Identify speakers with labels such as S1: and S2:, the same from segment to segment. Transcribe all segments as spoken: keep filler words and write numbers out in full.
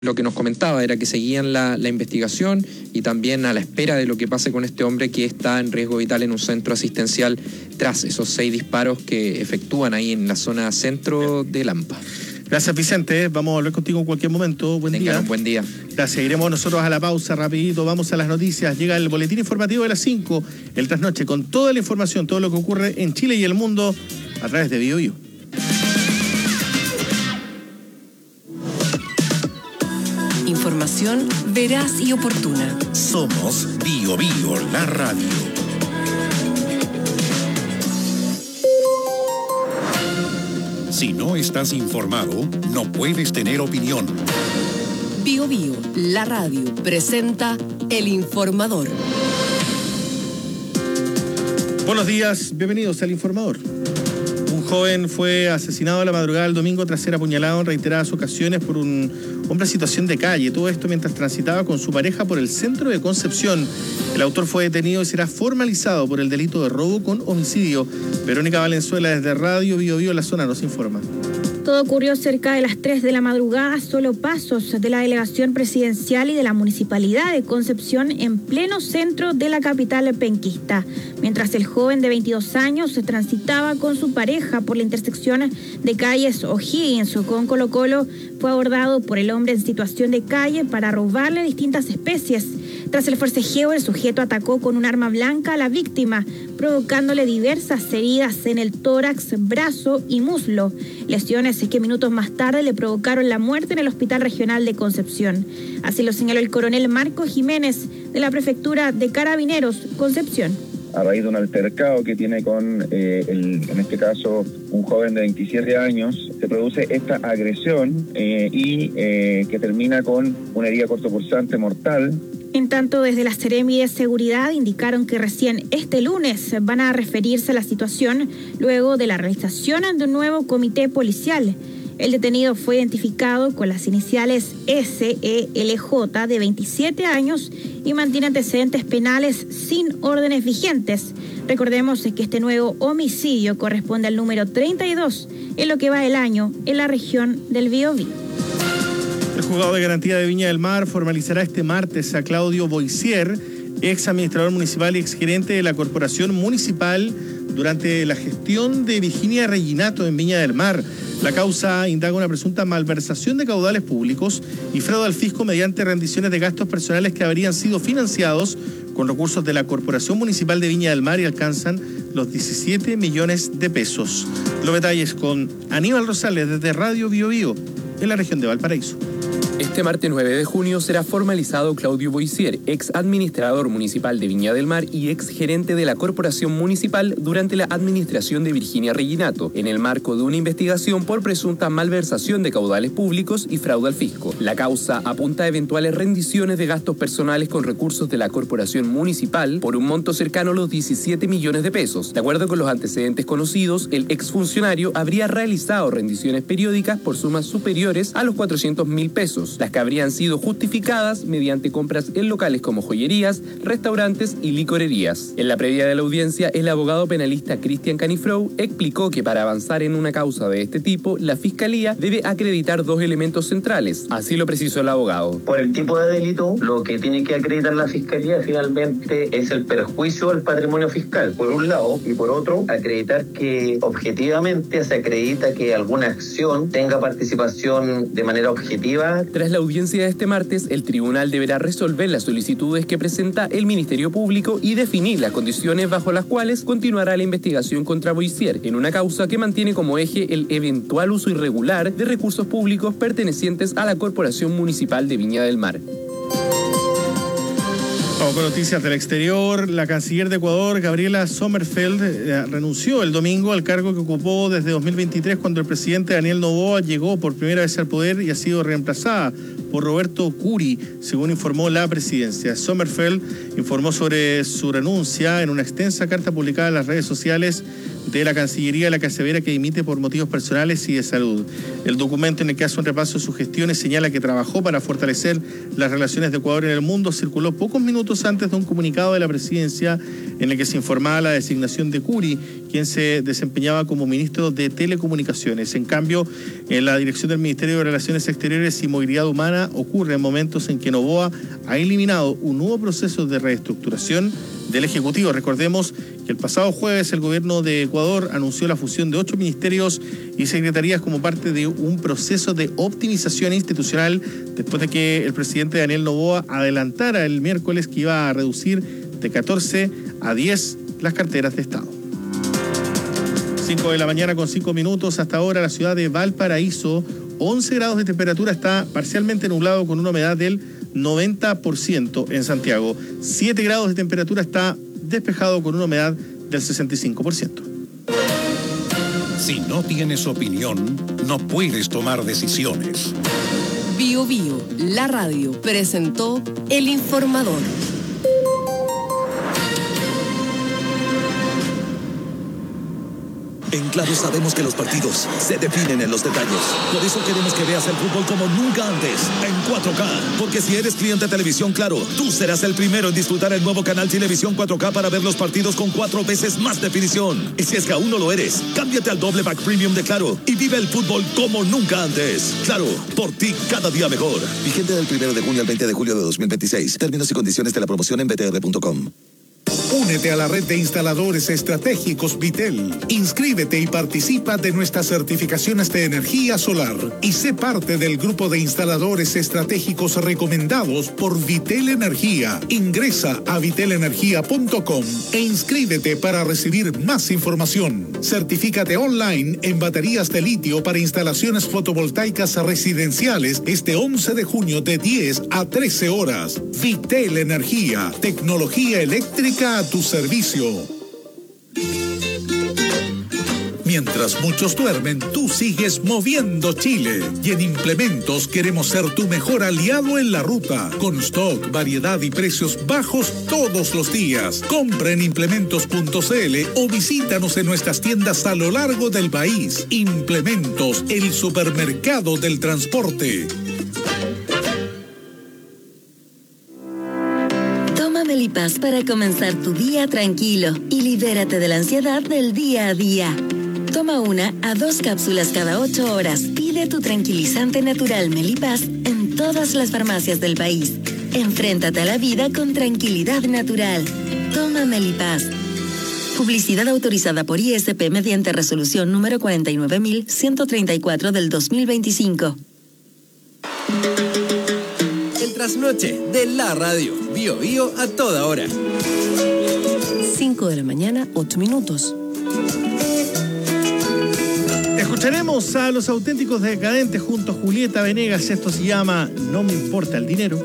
S1: Lo que nos comentaba era que seguían la, la investigación y también a la espera de lo que pase con este hombre que está en riesgo vital en un centro asistencial tras esos seis disparos que efectúan ahí en la zona centro de Lampa.
S2: Gracias, Vicente. Vamos a volver contigo en cualquier momento. Buen
S1: Tengan
S2: día.
S1: un buen día.
S2: Gracias. Iremos nosotros a la pausa rapidito. Vamos a las noticias. Llega el boletín informativo de las cinco, el trasnoche, con toda la información, todo lo que ocurre en Chile y el mundo a través de Bio Bio.
S3: Información veraz y oportuna.
S4: Somos Bio Bio, la radio. Si no estás informado, no puedes tener opinión.
S3: Bio Bio, la radio, presenta El Informador.
S2: Buenos días, bienvenidos al Informador. Un joven fue asesinado a la madrugada del domingo tras ser apuñalado en reiteradas ocasiones por un hombre en situación de calle. Todo esto mientras transitaba con su pareja por el centro de Concepción. El autor fue detenido y será formalizado por el delito de robo con homicidio. Verónica Valenzuela desde Radio Bio Bio, la zona, nos informa.
S5: Todo ocurrió cerca de las tres de la madrugada, solo pasos de la delegación presidencial y de la municipalidad de Concepción en pleno centro de la capital penquista. Mientras el joven de veintidós años se transitaba con su pareja por la intersección de calles O'Higgins con Colo Colo, fue abordado por el hombre en situación de calle para robarle distintas especies. Tras el forcejeo, el sujeto atacó con un arma blanca a la víctima, provocándole diversas heridas en el tórax, brazo y muslo. Lesiones que minutos más tarde le provocaron la muerte en el Hospital Regional de Concepción. Así lo señaló el coronel Marco Jiménez de la Prefectura de Carabineros, Concepción.
S6: A raíz de un altercado que tiene con, eh, el, en este caso, un joven de veintisiete años, se produce esta agresión eh, y eh, que termina con una herida cortopulsante mortal.
S5: En tanto, desde la Seremi de Seguridad indicaron que recién este lunes van a referirse a la situación luego de la realización de un nuevo comité policial. El detenido fue identificado con las iniciales S E L J, de veintisiete años, y mantiene antecedentes penales sin órdenes vigentes. Recordemos que este nuevo homicidio corresponde al número treinta y dos en lo que va del año en la región del Biobío.
S2: El juzgado de garantía de Viña del Mar formalizará este martes a Claudio Boisier, ex administrador municipal y ex gerente de la Corporación Municipal, durante la gestión de Virginia Reginato en Viña del Mar. La causa indaga una presunta malversación de caudales públicos y fraude al fisco mediante rendiciones de gastos personales que habrían sido financiados con recursos de la Corporación Municipal de Viña del Mar y alcanzan los diecisiete millones de pesos. Los detalles con Aníbal Rosales desde Radio Bio Bio en la región de Valparaíso.
S7: Este martes nueve de junio será formalizado Claudio Boisier, ex administrador municipal de Viña del Mar y ex gerente de la Corporación Municipal durante la administración de Virginia Reginato, en el marco de una investigación por presunta malversación de caudales públicos y fraude al fisco. La causa apunta a eventuales rendiciones de gastos personales con recursos de la Corporación Municipal por un monto cercano a los diecisiete millones de pesos. De acuerdo con los antecedentes conocidos, el exfuncionario habría realizado rendiciones periódicas por sumas superiores a los cuatrocientos mil pesos. Las que habrían sido justificadas mediante compras en locales como joyerías, restaurantes y licorerías. En la previa de la audiencia, el abogado penalista Cristian Canifrou explicó que para avanzar en una causa de este tipo, la Fiscalía debe acreditar dos elementos centrales. Así lo precisó el abogado.
S8: Por el tipo de delito, lo que tiene que acreditar la Fiscalía finalmente es el perjuicio al patrimonio fiscal, por un lado, y por otro, acreditar que objetivamente se acredita que alguna acción tenga participación de manera objetiva.
S7: Tras la audiencia de este martes, el tribunal deberá resolver las solicitudes que presenta el Ministerio Público y definir las condiciones bajo las cuales continuará la investigación contra Boisier, en una causa que mantiene como eje el eventual uso irregular de recursos públicos pertenecientes a la Corporación Municipal de Viña del Mar.
S2: Vamos con noticias del exterior. La canciller de Ecuador, Gabriela Sommerfeld, eh, renunció el domingo al cargo que ocupó desde dos mil veintitrés, cuando el presidente Daniel Noboa llegó por primera vez al poder y ha sido reemplazada por Roberto Curi, según informó la presidencia. Sommerfeld informó sobre su renuncia en una extensa carta publicada en las redes sociales de la Cancillería de la que asevera que dimite por motivos personales y de salud. El documento, en el que hace un repaso de sus gestiones, señala que trabajó para fortalecer las relaciones de Ecuador en el mundo. Circuló pocos minutos antes de un comunicado de la presidencia en el que se informaba la designación de Curi, quien se desempeñaba como ministro de Telecomunicaciones. En cambio, en la dirección del Ministerio de Relaciones Exteriores y Movilidad Humana ocurre en momentos en que Noboa ha eliminado un nuevo proceso de reestructuración del Ejecutivo. Recordemos que el pasado jueves el gobierno de Ecuador anunció la fusión de ocho ministerios y secretarías como parte de un proceso de optimización institucional después de que el presidente Daniel Noboa adelantara el miércoles que iba a reducir de catorce a diez las carteras de Estado. cinco de la mañana con cinco minutos. Hasta ahora la ciudad de Valparaíso, once grados de temperatura, está parcialmente nublado con una humedad del noventa por ciento. En Santiago, siete grados de temperatura, está despejado con una humedad del sesenta y cinco por ciento.
S4: Si no tienes opinión, no puedes tomar decisiones.
S3: Bio Bio, la radio, presentó El Informador.
S9: En Claro sabemos que los partidos se definen en los detalles. Por eso queremos que veas el fútbol como nunca antes, en cuatro K. Porque si eres cliente de Televisión Claro, tú serás el primero en disfrutar el nuevo canal Televisión cuatro K para ver los partidos con cuatro veces más definición. Y si es que aún no lo eres, cámbiate al doble pack premium de Claro y vive el fútbol como nunca antes. Claro, por ti cada día mejor. Vigente del primero de junio al veinte de julio de dos mil veintiséis. Términos y condiciones de la promoción en b t r punto com.
S10: Únete a la red de instaladores estratégicos Vitel. Inscríbete y participa de nuestras certificaciones de energía solar y sé parte del grupo de instaladores estratégicos recomendados por Vitel Energía. Ingresa a vitel energía punto com e inscríbete para recibir más información. Certifícate online en baterías de litio para instalaciones fotovoltaicas residenciales este once de junio de diez a trece horas. Vitel Energía, tecnología eléctrica a tu servicio. Mientras muchos duermen, tú sigues moviendo Chile. Y en Implementos queremos ser tu mejor aliado en la ruta. Con stock, variedad y precios bajos todos los días. Compra en implementos punto c l o visítanos en nuestras tiendas a lo largo del país. Implementos, el supermercado del transporte.
S11: Melipaz para comenzar tu día tranquilo y libérate de la ansiedad del día a día. Toma una a dos cápsulas cada ocho horas. Pide tu tranquilizante natural Melipaz en todas las farmacias del país. Enfréntate a la vida con tranquilidad natural. Toma Melipaz. Publicidad autorizada por I S P mediante resolución número cuarenta y nueve mil ciento treinta y cuatro del dos mil veinticinco.
S12: Trasnoche de la radio. Bio Bio a toda hora.
S3: cinco de la mañana, ocho minutos.
S2: Escucharemos a Los Auténticos Decadentes junto a Julieta Venegas. Esto se llama No me importa el dinero.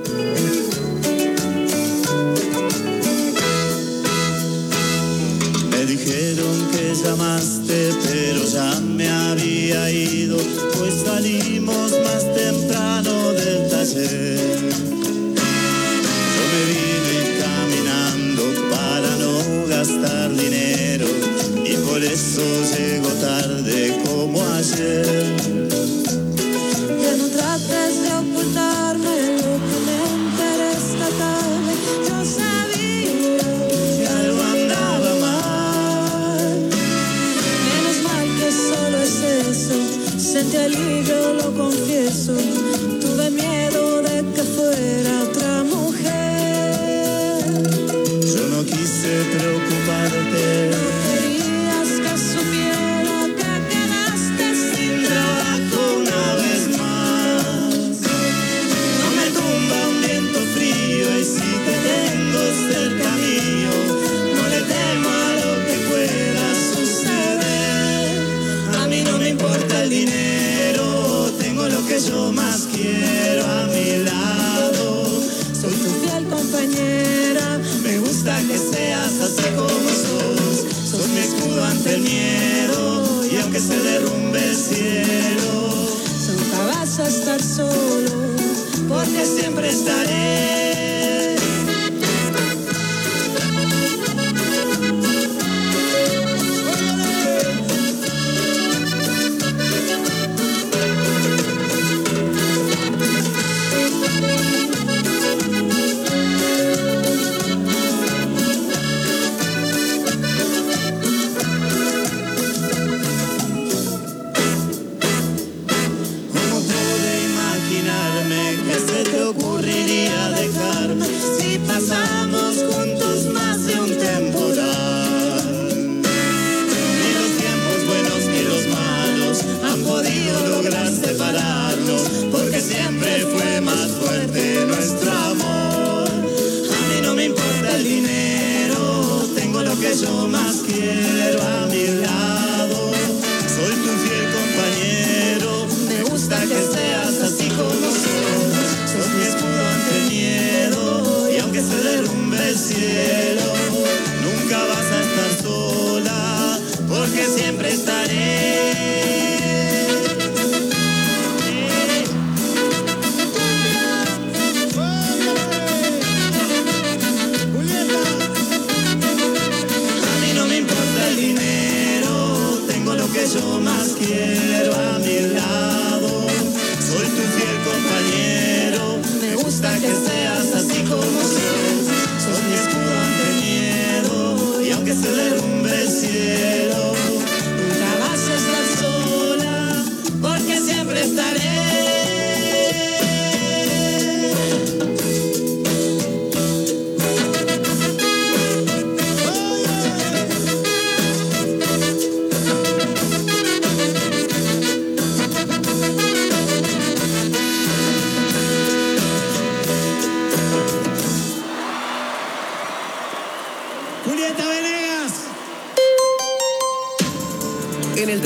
S13: Me dijeron que llamaste, pero ya me había ido, pues salimos más temprano del taller. Yo me vine caminando para no gastar dinero y por eso llego tarde como ayer.
S14: Ya no trates de ocultarme lo que me enteré esta tarde. Yo sabía
S13: que algo andaba mal.
S14: Menos mal que solo es eso. Sentí alivio, lo confieso. Tuve miedo de que fuera otra mujer.
S13: Yo no quise preocuparte.
S14: No querías que supiera que quedaste sin trabajo
S13: una vez más. No me tumba un viento frío y si te tengo cerca mío, no le temo a lo que pueda suceder. A mí no me importa el dinero, tengo lo que yo más quiero a mi lado.
S14: Soy tu fiel compañera,
S13: me gusta que seas así como sos. Sos mi escudo ante el miedo y aunque se derrumbe el cielo,
S14: nunca vas a estar solo,
S13: porque siempre estaré.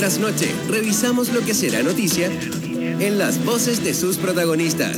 S12: tras noche, revisamos lo que será noticia en las voces de sus protagonistas.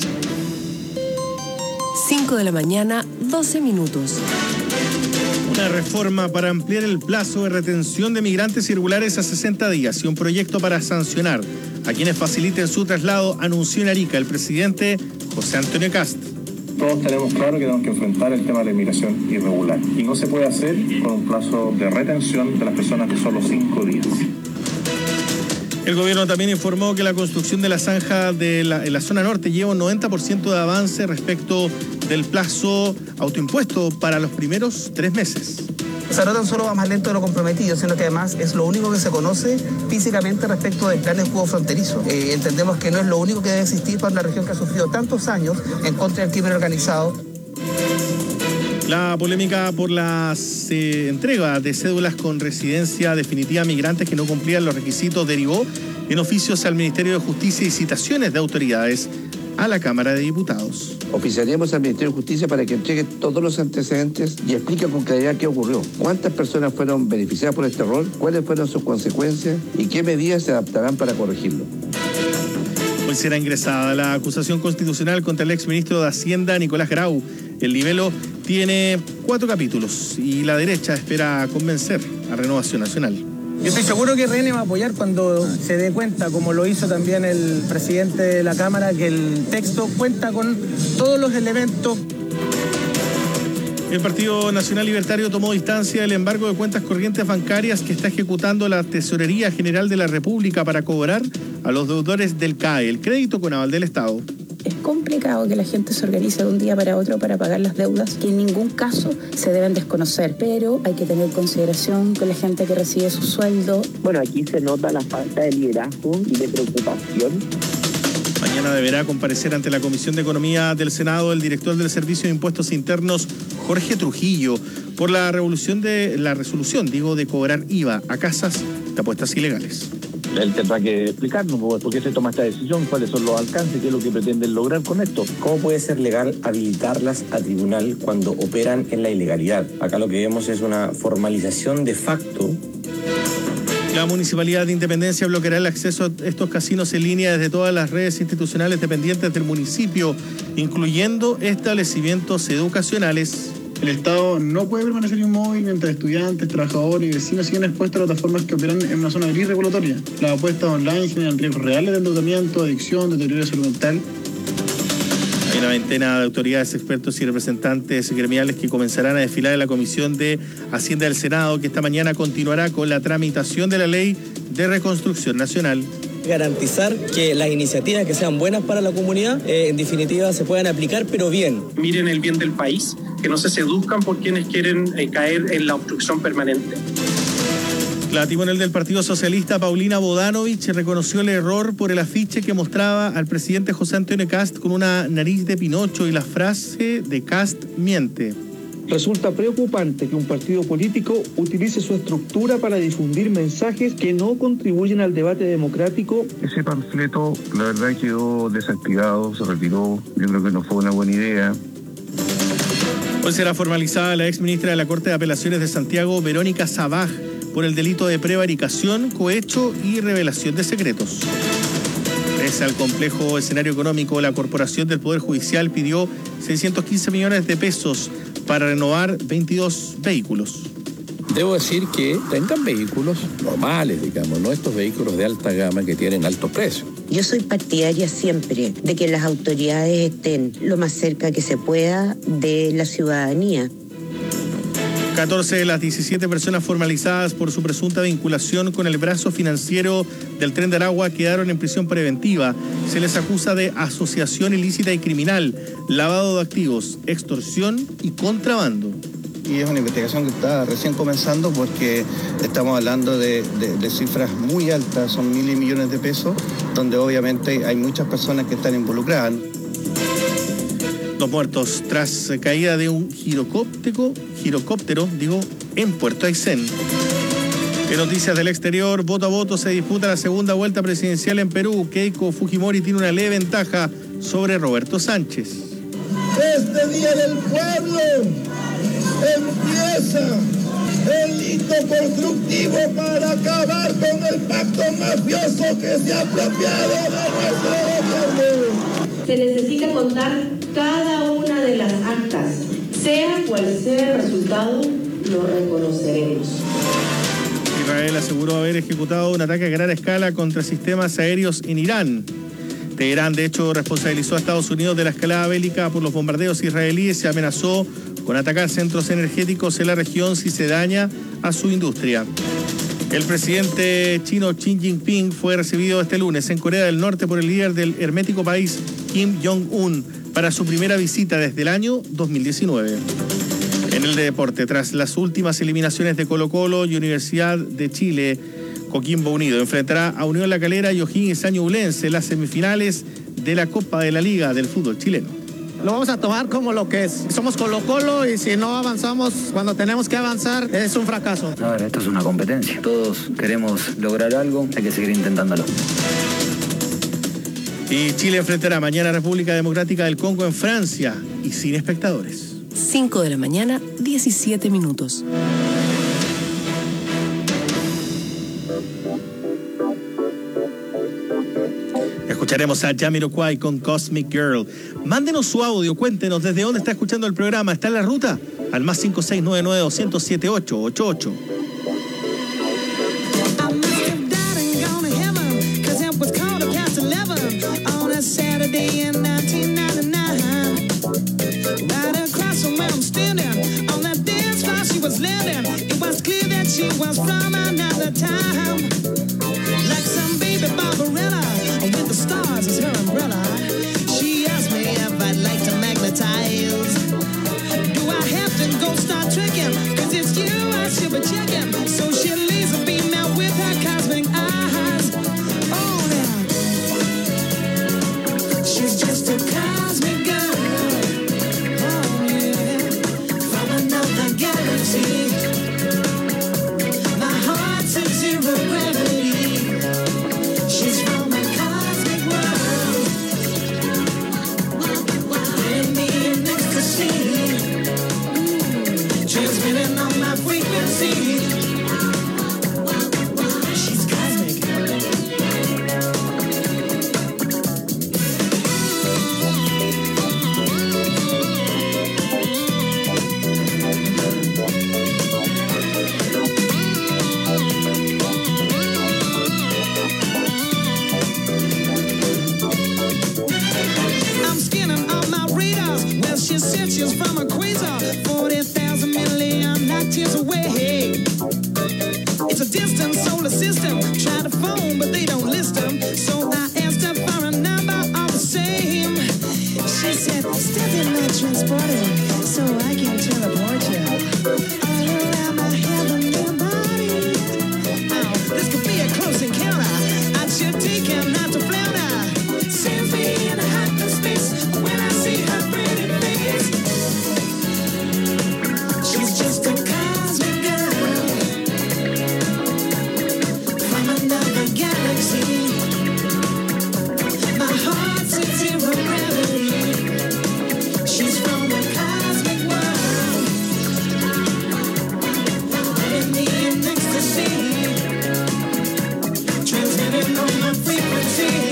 S3: cinco de la mañana, doce minutos.
S2: Una reforma para ampliar el plazo de retención de migrantes irregulares a sesenta días y un proyecto para sancionar a quienes faciliten su traslado, anunció en Arica el presidente José Antonio Kast.
S15: Todos tenemos claro que tenemos que enfrentar el tema de la inmigración irregular y no se puede hacer con un plazo de retención de las personas de solo cinco días.
S2: El gobierno también informó que la construcción de la zanja de la, en la zona norte lleva un noventa por ciento de avance respecto del plazo autoimpuesto para los primeros tres meses.
S16: O sea, no tan solo va más lento de lo comprometido, sino que además es lo único que se conoce físicamente respecto del plan de escudo fronterizo. Eh, entendemos que no es lo único que debe existir para una región que ha sufrido tantos años en contra del crimen organizado.
S2: La polémica por la eh, entrega de cédulas con residencia definitiva a migrantes que no cumplían los requisitos derivó en oficios al Ministerio de Justicia y citaciones de autoridades a la Cámara de Diputados.
S17: Oficiaremos al Ministerio de Justicia para que entregue todos los antecedentes y explique con claridad qué ocurrió, cuántas personas fueron beneficiadas por este error, cuáles fueron sus consecuencias y qué medidas se adaptarán para corregirlo.
S2: Hoy será ingresada la acusación constitucional contra el exministro de Hacienda, Nicolás Grau. El libelo tiene cuatro capítulos y la derecha espera convencer a Renovación Nacional.
S18: Yo estoy seguro que R N va a apoyar cuando se dé cuenta, como lo hizo también el presidente de la Cámara, que el texto cuenta con todos los elementos.
S2: El Partido Nacional Libertario tomó distancia del embargo de cuentas corrientes bancarias que está ejecutando la Tesorería General de la República para cobrar a los deudores del C A E, el crédito con aval del Estado.
S19: Es complicado que la gente se organice de un día para otro para pagar las deudas que en ningún caso se deben desconocer, pero hay que tener consideración con la gente que recibe su sueldo.
S20: Bueno, aquí se nota la falta de liderazgo y de preocupación.
S2: Mañana deberá comparecer ante la Comisión de Economía del Senado el director del Servicio de Impuestos Internos, Jorge Trujillo, por la revolución de la resolución, digo, de cobrar I V A a casas de apuestas ilegales.
S21: Él tendrá que explicarnos por qué se toma esta decisión, cuáles son los alcances, qué es lo que pretenden lograr con esto.
S22: ¿Cómo puede ser legal habilitarlas a tribunal cuando operan en la ilegalidad? Acá lo que vemos es una formalización de facto.
S2: La Municipalidad de Independencia bloqueará el acceso a estos casinos en línea desde todas las redes institucionales dependientes del municipio, incluyendo establecimientos educacionales.
S23: El Estado no puede permanecer inmóvil mientras estudiantes, trabajadores y vecinos siguen expuestos a plataformas que operan en una zona gris regulatoria. Las apuestas online generan riesgos reales de endeudamiento, adicción, deterioro de salud mental.
S2: Hay una veintena de autoridades, expertos y representantes gremiales que comenzarán a desfilar en la Comisión de Hacienda del Senado, que esta mañana continuará con la tramitación de la Ley de Reconstrucción Nacional.
S24: Garantizar que las iniciativas que sean buenas para la comunidad, eh, en definitiva, se puedan aplicar, pero bien.
S25: Miren el bien del país, que no se seduzcan por quienes quieren eh, caer en la obstrucción permanente.
S2: La timonel del Partido Socialista, Paulina Bodanovich, reconoció el error por el afiche que mostraba al presidente José Antonio Kast con una nariz de Pinocho y la frase de Kast miente.
S26: Resulta preocupante que un partido político utilice su estructura para difundir mensajes que no contribuyen al debate democrático.
S15: Ese panfleto, la verdad, quedó desactivado, se retiró. Yo creo que no fue una buena idea.
S2: Hoy será formalizada la exministra de la Corte de Apelaciones de Santiago, Verónica Sabaj, por el delito de prevaricación, cohecho y revelación de secretos. Pese al complejo escenario económico, la Corporación del Poder Judicial pidió seiscientos quince millones de pesos para renovar veintidós vehículos.
S27: Debo decir que tengan vehículos normales, digamos, no estos vehículos de alta gama que tienen altos precios.
S28: Yo soy partidaria siempre de que las autoridades estén lo más cerca que se pueda de la ciudadanía.
S2: catorce de las diecisiete personas formalizadas por su presunta vinculación con el brazo financiero del Tren de Aragua quedaron en prisión preventiva. Se les acusa de asociación ilícita y criminal, lavado de activos, extorsión y contrabando.
S29: Y es una investigación que está recién comenzando porque estamos hablando de, de, de cifras muy altas, son miles y millones de pesos, donde obviamente hay muchas personas que están involucradas.
S2: Dos muertos tras caída de un girocóptero, girocóptero, digo, en Puerto Aysén. En noticias del exterior, voto a voto se disputa la segunda vuelta presidencial en Perú. Keiko Fujimori tiene una leve ventaja sobre Roberto Sánchez.
S13: Este Día del Pueblo empieza el hito constructivo para acabar con el pacto mafioso que se ha apropiado de nuestro gobierno.
S1: Se necesita contar cada una de las actas, sea cual sea el resultado, lo reconoceremos.
S2: Israel aseguró haber ejecutado un ataque a gran escala contra sistemas aéreos en Irán. Teherán, de hecho, responsabilizó a Estados Unidos de la escalada bélica por los bombardeos israelíes y amenazó con atacar centros energéticos en la región si se daña a su industria. El presidente chino Xi Jinping fue recibido este lunes en Corea del Norte por el líder del hermético país, Kim Jong-un, para su primera visita desde el año dos mil diecinueve. En el deporte, tras las últimas eliminaciones de Colo-Colo y Universidad de Chile, Coquimbo Unido enfrentará a Unión La Calera y O'Higgins Ñublense en las semifinales de la Copa de la Liga del fútbol chileno.
S4: Lo vamos a tomar como lo que es. Somos Colo-Colo y si no avanzamos cuando tenemos que avanzar, es un fracaso.
S5: A ver, esto es una competencia. Todos queremos lograr algo, hay que seguir intentándolo.
S2: Y Chile enfrentará mañana a República Democrática del Congo en Francia y sin espectadores.
S3: cinco de la mañana, diecisiete minutos.
S2: Escucharemos a Jamiroquai con Cosmic Girl. Mándenos su audio, cuéntenos desde dónde está escuchando el programa. ¿Está en la ruta? Al más cinco seis nueve nueve dos cero siete ocho ocho ocho.
S14: She was from another time, like some baby Barbarella with the stars as her umbrella. She asked me if I'd like to magnetize. Do I have to go start tricking? Cause it's you I should be checking. So she leaves a beam out with her cosmic eyes. Oh yeah, she's just a cosmic girl. Oh yeah, from another galaxy. Zero gravity. She's from a cosmic world. And me in ecstasy. Mm. Transmitting on my frequency. She's cosmic. She said she's from a quasar, forty thousand million light years away. It's a distant solar system. Try to phone, but they don't list them. So I asked her for a number all the same. She said, step in my transporter so I can teleport you all around my heavenly body. Oh, this could be a close encounter. I should take him not to flounder. Sends me in a hyperspace when I see her pretty face. She's just a cosmic girl from another galaxy. My heart's at zero gravity. She's from a cosmic world. Letting me in ecstasy. Transmitting on my frequency.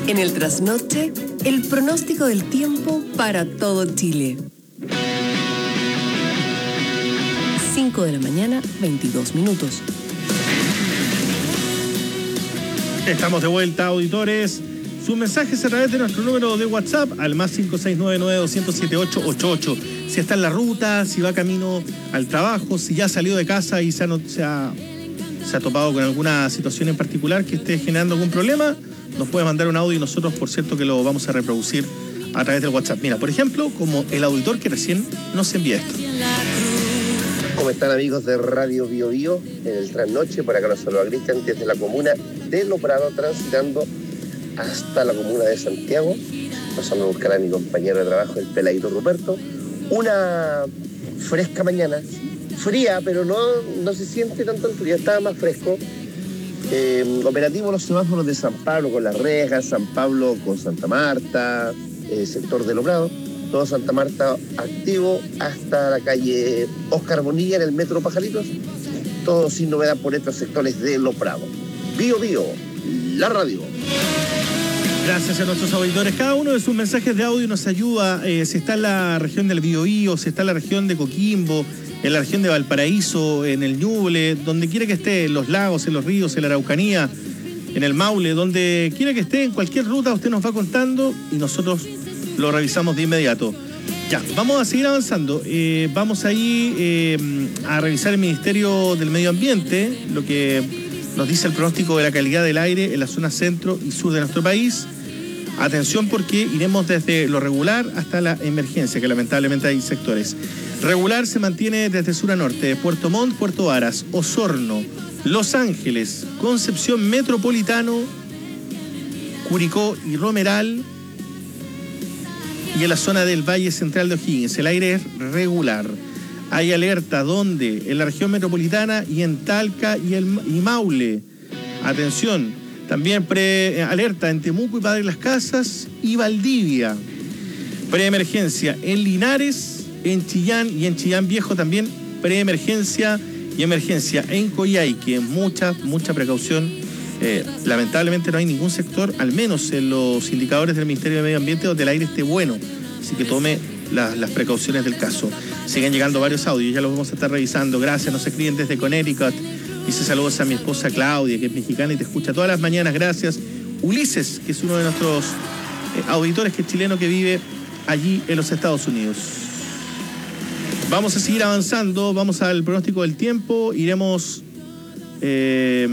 S3: En el trasnoche, el pronóstico del tiempo para todo Chile. cinco de la mañana, veintidós minutos.
S2: Estamos de vuelta, auditores. Sus mensajes a través de nuestro número de WhatsApp al más cinco seis nueve nueve, dos cero siete, ocho ocho ocho. Si está en la ruta, si va camino al trabajo, si ya salió de casa y se ha, se ha, se ha topado con alguna situación en particular que esté generando algún problema, nos puede mandar un audio y nosotros, por cierto, que lo vamos a reproducir a través del WhatsApp. Mira, por ejemplo, como el auditor que recién nos envía esto.
S6: ¿Cómo están, amigos de Radio Bio Bio? En el trasnoche, para que nos saluda Cristian desde la comuna de Lo Prado, transitando hasta la comuna de Santiago, pasando a buscar a mi compañero de trabajo, el peladito Ruperto. Una fresca mañana, fría, pero no, no se siente tanto el frío, estaba más fresco. Eh, operativo los semáforos de San Pablo con Las Rejas, San Pablo con Santa Marta, eh, sector de Lo Prado, todo Santa Marta activo hasta la calle Oscar Bonilla en el metro Pajaritos, todo sin novedad por estos sectores de Lo Prado. Bio Bio, la radio.
S2: Gracias a nuestros auditores. Cada uno de sus mensajes de audio nos ayuda. Eh, si está en la región del Biobío, si está en la región de Coquimbo, en la región de Valparaíso, en el Ñuble, donde quiera que esté, en los lagos, en los ríos, en la Araucanía, en el Maule, donde quiera que esté, en cualquier ruta, usted nos va contando y nosotros lo revisamos de inmediato. Ya, vamos a seguir avanzando. Eh, vamos ahí eh, a revisar el Ministerio del Medio Ambiente, lo que nos dice el pronóstico de la calidad del aire en la zona centro y sur de nuestro país. Atención, porque iremos desde lo regular hasta la emergencia, que lamentablemente hay sectores. Regular se mantiene desde sur a norte, Puerto Montt, Puerto Varas, Osorno, Los Ángeles, Concepción Metropolitano, Curicó y Romeral, y en la zona del Valle Central de O'Higgins. El aire es regular. Hay alerta donde en la región metropolitana y en Talca y, el, y Maule. Atención, también pre, alerta en Temuco y Padre Las Casas y Valdivia. Preemergencia en Linares, en Chillán y en Chillán Viejo también preemergencia y emergencia en Coyhaique. Mucha, mucha precaución. Eh, lamentablemente no hay ningún sector, al menos en los indicadores del Ministerio de Medio Ambiente, donde el aire esté bueno. Así que tome la, las precauciones del caso. Siguen llegando varios audios, ya los vamos a estar revisando. Gracias, nos escriben desde Connecticut. Dice saludos a mi esposa Claudia, que es mexicana y te escucha todas las mañanas. Gracias. Ulises, que es uno de nuestros eh, auditores, que es chileno, que vive allí en los Estados Unidos. Vamos a seguir avanzando, vamos al pronóstico del tiempo. Iremos... Eh,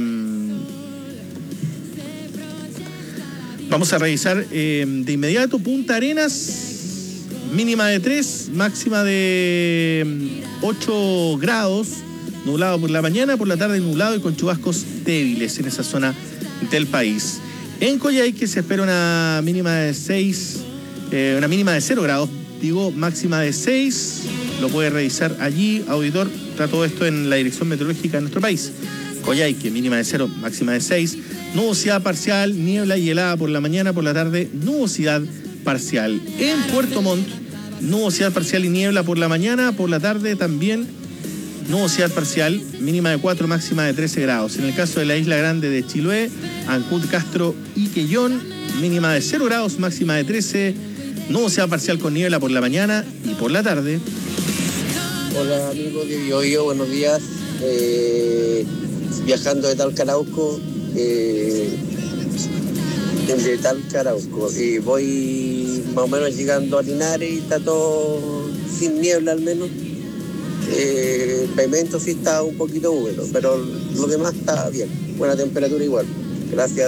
S2: Vamos a revisar eh, de inmediato Punta Arenas, mínima de tres, máxima de ocho grados, nublado por la mañana, por la tarde nublado y con chubascos débiles en esa zona del país. En Coyhaique se espera una mínima de seis, eh, una mínima de cero grados, digo, máxima de seis, lo puede revisar allí, auditor, está todo esto en la dirección meteorológica de nuestro país. Coyhaique, mínima de cero, máxima de seis. Nubosidad parcial, niebla y helada por la mañana, por la tarde, nubosidad parcial. En Puerto Montt, nubosidad parcial y niebla por la mañana, por la tarde también nubosidad parcial, mínima de cuatro, máxima de trece grados. En el caso de la Isla Grande de Chiloé, Ancud, Castro y Quellón, mínima de cero grados, máxima de trece, nubosidad parcial con niebla por la mañana y por la tarde.
S7: Hola amigos de Biobío, buenos días. Eh, viajando de Talca a Arauco, eh, de Talca a Arauco, y voy más o menos llegando a Linares y está todo sin niebla al menos. Eh, el pavimento sí está un poquito húmedo, pero lo demás está bien, buena temperatura igual. Gracias.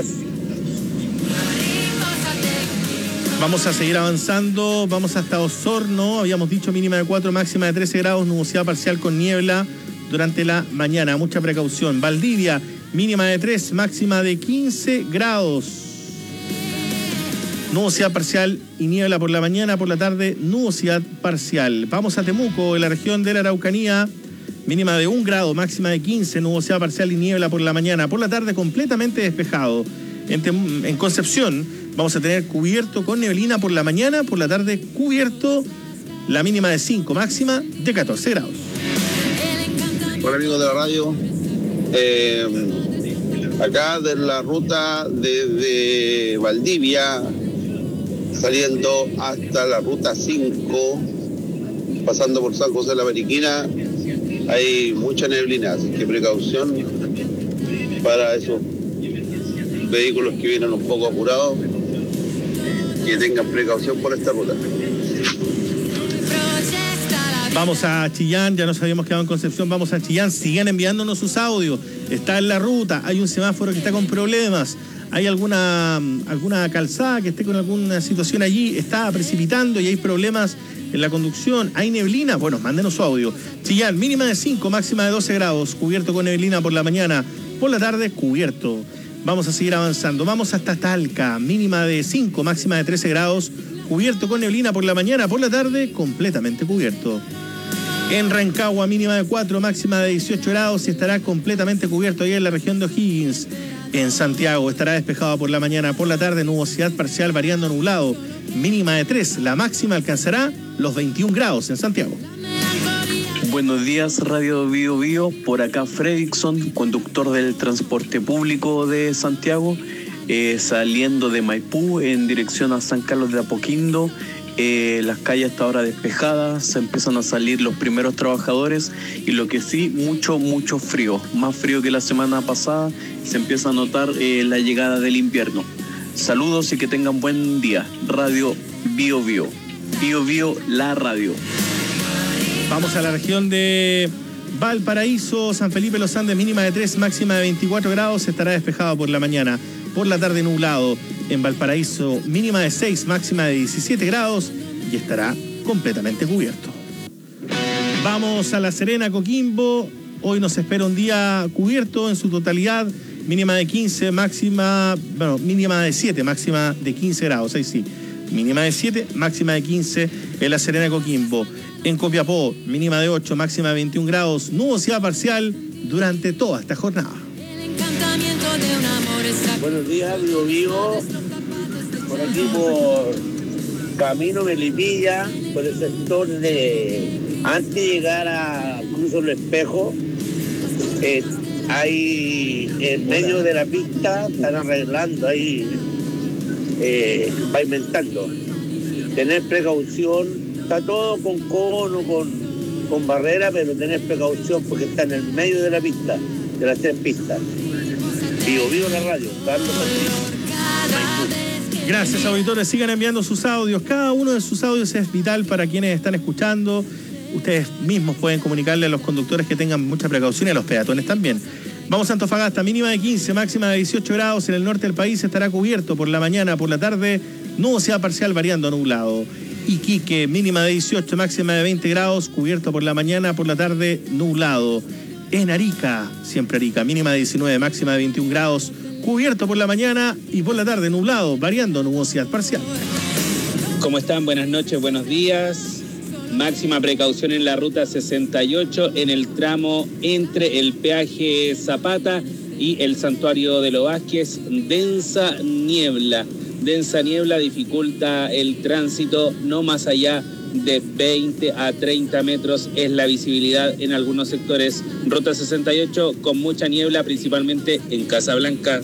S2: Vamos a seguir avanzando, vamos hasta Osorno, habíamos dicho mínima de cuatro, máxima de trece grados, nubosidad parcial con niebla durante la mañana, mucha precaución. Valdivia, mínima de tres, máxima de quince grados. Nubosidad parcial y niebla por la mañana, por la tarde, nubosidad parcial. Vamos a Temuco, en la región de la Araucanía, mínima de un grado, máxima de quince, nubosidad parcial y niebla por la mañana, por la tarde completamente despejado. En, Tem- en Concepción vamos a tener cubierto con neblina por la mañana, por la tarde cubierto, la mínima de cinco, máxima de catorce grados.
S8: Hola amigos de la radio, eh, acá de la ruta desde Valdivia, saliendo hasta la ruta cinco, pasando por San José de la Mariquina, hay mucha neblina, así que precaución para esos vehículos que vienen un poco apurados, que tengan precaución por esta ruta.
S2: Vamos a Chillán, ya nos habíamos quedado en Concepción, vamos a Chillán, sigan enviándonos sus audios, está en la ruta, hay un semáforo que está con problemas, hay alguna, alguna calzada que esté con alguna situación allí, está precipitando y hay problemas en la conducción, hay neblina, bueno, mándenos su audio. Chillán, mínima de cinco, máxima de doce grados, cubierto con neblina por la mañana, por la tarde cubierto. Vamos a seguir avanzando, vamos hasta Talca, mínima de cinco, máxima de trece grados, cubierto con neblina por la mañana, por la tarde completamente cubierto. En Rancagua, mínima de cuatro, máxima de dieciocho grados y estará completamente cubierto ahí en la región de O'Higgins. En Santiago estará despejado por la mañana, por la tarde nubosidad parcial variando nublado, mínima de tres, la máxima alcanzará los veintiún grados en Santiago.
S9: Buenos días, Radio Bio Bio, por acá Fredrickson, conductor del transporte público de Santiago, eh, saliendo de Maipú en dirección a San Carlos de Apoquindo. Eh, las calles hasta ahora despejadas, se empiezan a salir los primeros trabajadores y lo que sí, mucho, mucho frío, más frío que la semana pasada, se empieza a notar eh, la llegada del invierno. Saludos y que tengan buen día. Radio Bio Bio, Bio Bio, la radio.
S2: Vamos a la región de Valparaíso, San Felipe Los Andes, mínima de tres, máxima de veinticuatro grados, estará despejado por la mañana, por la tarde nublado. En Valparaíso, mínima de seis, máxima de diecisiete grados y estará completamente cubierto. Vamos a La Serena, Coquimbo. Hoy nos espera un día cubierto en su totalidad, mínima de quince, máxima, bueno, mínima de siete, máxima de quince grados, ahí sí. Mínima de siete, máxima de quince en La Serena, Coquimbo. En Copiapó, mínima de ocho, máxima de veintiún grados, nubosidad parcial durante toda esta jornada.
S10: Buenos días, Vivo Vivo. Por aquí por Camino Melipilla, por el sector de... Antes de llegar a Cruzo el Espejo, eh, hay en medio de la pista, están arreglando ahí, eh, pavimentando. Tener precaución, está todo con cono, con, con barrera, pero tener precaución porque está en el medio de la pista, de las tres pistas. Vivo, vivo la radio, Carlos Martínez.
S2: Gracias, auditores. Sigan enviando sus audios. Cada uno de sus audios es vital para quienes están escuchando. Ustedes mismos pueden comunicarle a los conductores que tengan mucha precaución y a los peatones también. Vamos a Antofagasta, mínima de quince, máxima de dieciocho grados. En el norte del país estará cubierto por la mañana, por la tarde, nubosidad parcial variando a nublado. Iquique, mínima de dieciocho, máxima de veinte grados, cubierto por la mañana, por la tarde, nublado. En Arica, siempre Arica, mínima de diecinueve, máxima de veintiún grados, cubierto por la mañana y por la tarde nublado, variando nubosidad parcial.
S11: ¿Cómo están? Buenas noches, buenos días. Máxima precaución en la ruta sesenta y ocho en el tramo entre el peaje Zapata y el Santuario de los Vázquez. Densa niebla. Densa niebla dificulta el tránsito, no más allá de veinte a treinta metros es la visibilidad en algunos sectores. Ruta sesenta y ocho con mucha niebla, principalmente en Casablanca.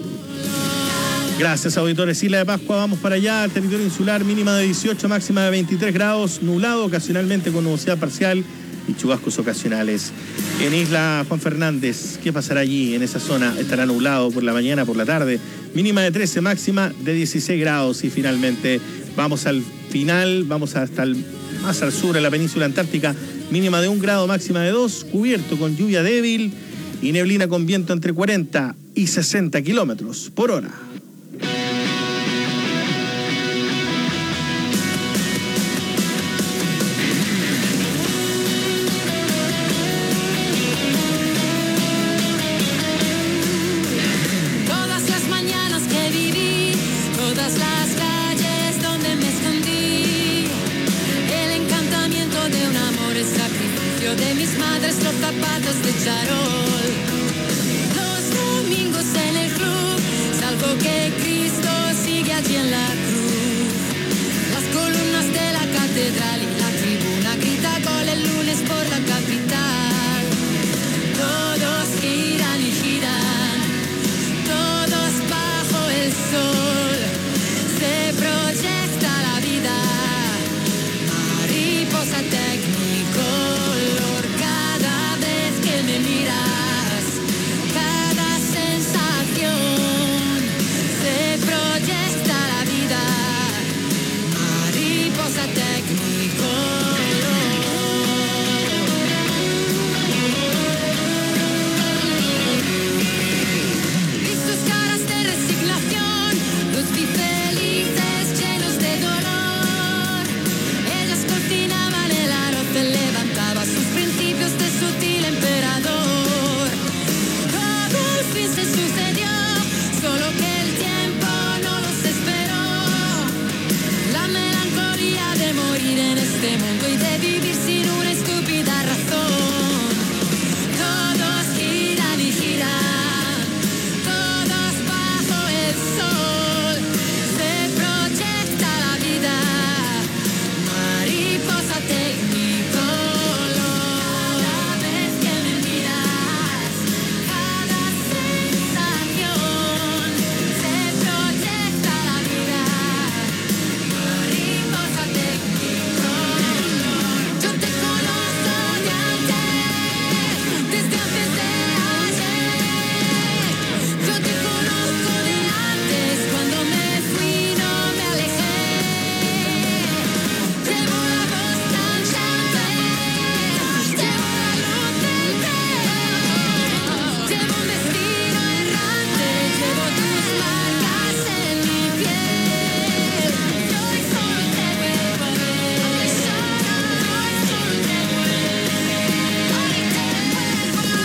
S2: Gracias, auditores. Isla de Pascua, vamos para allá, al territorio insular, mínima de dieciocho, máxima de veintitrés grados, nublado ocasionalmente con nubosidad parcial y chubascos ocasionales. En Isla Juan Fernández, ¿qué pasará allí en esa zona? Estará nublado por la mañana, por la tarde, mínima de trece, máxima de dieciséis grados. Y finalmente vamos al final, vamos hasta el, más al sur, en la península antártica, mínima de un grado, máxima de dos, cubierto con lluvia débil y neblina con viento entre cuarenta y sesenta kilómetros por hora.
S12: De mis madres los zapatos de charol, los domingos en el club, salvo que Cristo sigue allí en la cruz. Las columnas de la catedral y la tribuna grita gol el lunes por la capital. Todos giran y giran, todos bajo el sol. vivir en este mundo y de vivir sin una estúpida razón. Todos giran y giran, todos bajo el sol. Se proyecta la vida, mariposa tecnicolor. Cada vez que me miras, cada sensación, se proyecta la vida, mariposa tecnicolor. Yo te conozco de antes, desde antes de ayer. Yo te conozco de antes, cuando me fui no me alejé. Llevo la voz tan llave, llevo la luz del tren, llevo un destino errante, llevo tus marcas en mi piel. Y hoy solo te vuelvo a ver, hoy solo te vuelvo a ver, hoy te vuelvo a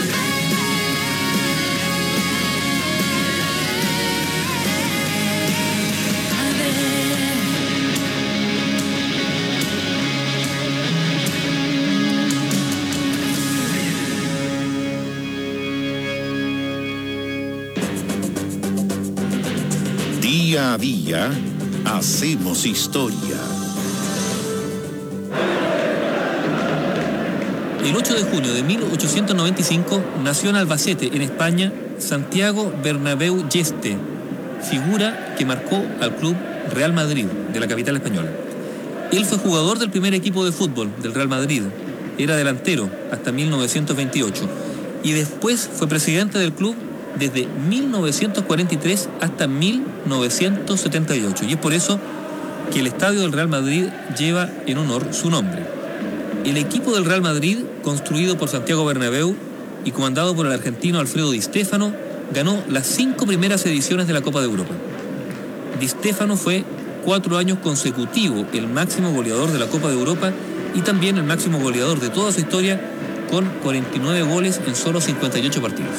S16: Día a día, hacemos historia.
S17: El ocho de junio de mil ochocientos noventa y cinco nació en Albacete, en España, Santiago Bernabéu Yeste, figura que marcó al club Real Madrid de la capital española. Él fue jugador del primer equipo de fútbol del Real Madrid, era delantero hasta mil novecientos veintiocho y después fue presidente del club desde mil novecientos cuarenta y tres hasta mil novecientos setenta y ocho, y es por eso que el estadio del Real Madrid lleva en honor su nombre. El equipo del Real Madrid, construido por Santiago Bernabéu y comandado por el argentino Alfredo Di Stéfano, ganó las cinco primeras ediciones de la Copa de Europa. Di Stéfano fue cuatro años consecutivos el máximo goleador de la Copa de Europa y también el máximo goleador de toda su historia, con cuarenta y nueve goles en solo cincuenta y ocho partidos.